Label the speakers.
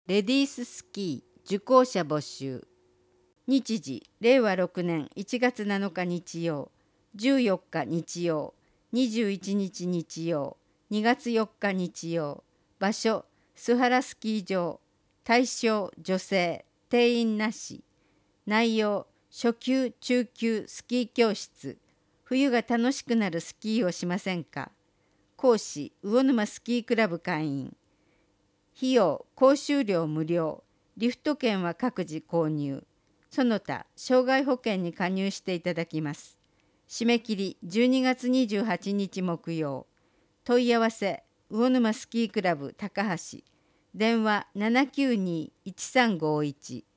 Speaker 1: レディーススキー受講者募集。日時、令和6年1月7日日曜、14日日曜、21日日曜、2月4日日曜。場所、須原スキー場。対象、女性。定員なし。内容、初級・中級スキー教室。冬が楽しくなるスキーをしませんか。講師、魚沼スキークラブ会員。費用、講習料無料。リフト券は各自購入。その他、障害保険に加入していただきます。締め切り12月28日木曜。問い合わせ、魚沼スキークラブ高橋。電話792-1351。